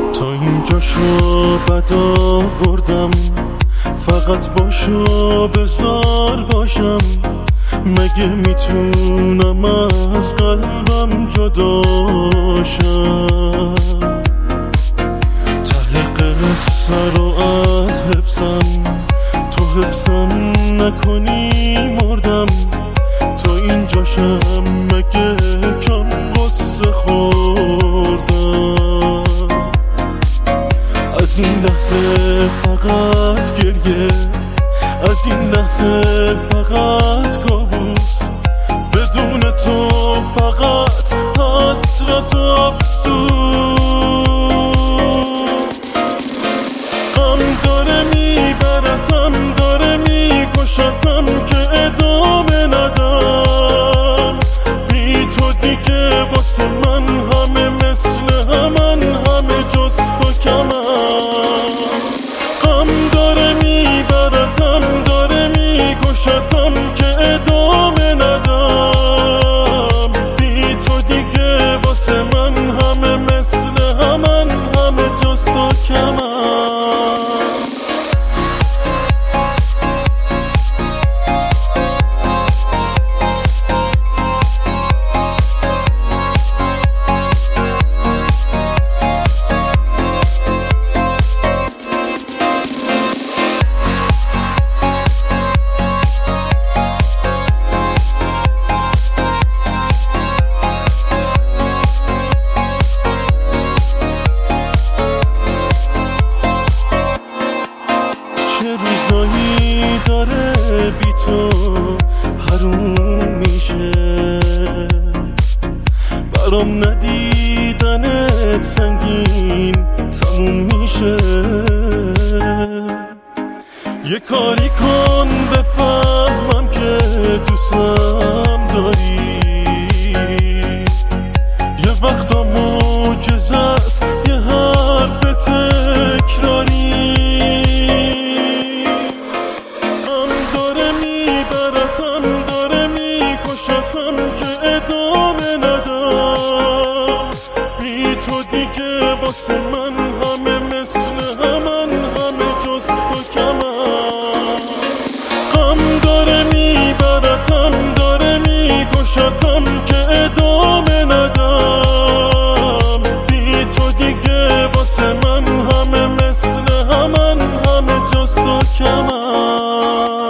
تا اینجا شو بد آوردم، فقط باشو بذار باشم. مگه میتونم از قلبم جداشم؟ ته قصه رو از حفظم، تو حفظم نکنی مردم. تا اینجاشم مگه کم قصه خوردم؟ از این لحظه فقط گریه، از این لحظه فقط کابوس. بدون تو فقط حسرت و افسوس. غم داره میبرتم، داره میکشتم که ادامه ندم. بی تو دیگه واسه من همه مثل همن، همه جز تو کمم. غم داره میبرتم، داره میکشتم که ادامه ندم. بی تو دیگه واسه من همه مثل همن، همه جز تو کمم. چه روزایی داره بی تو حروم میشه، برام ندیدنت سنگین تموم میشه. یه کاری کن بفهمم که دوستم داری. یه وقتا معجزه است یه حرف تکراری. داره میکشتم که ادامه ندم. بی تو دیگه واسه من همه مثل همن، همه جز تو کمم. غم داره میبرتم، داره میکشتم که ادامه ندم. بی تو دیگه واسه من همه مثل همن، همه جز تو کمم.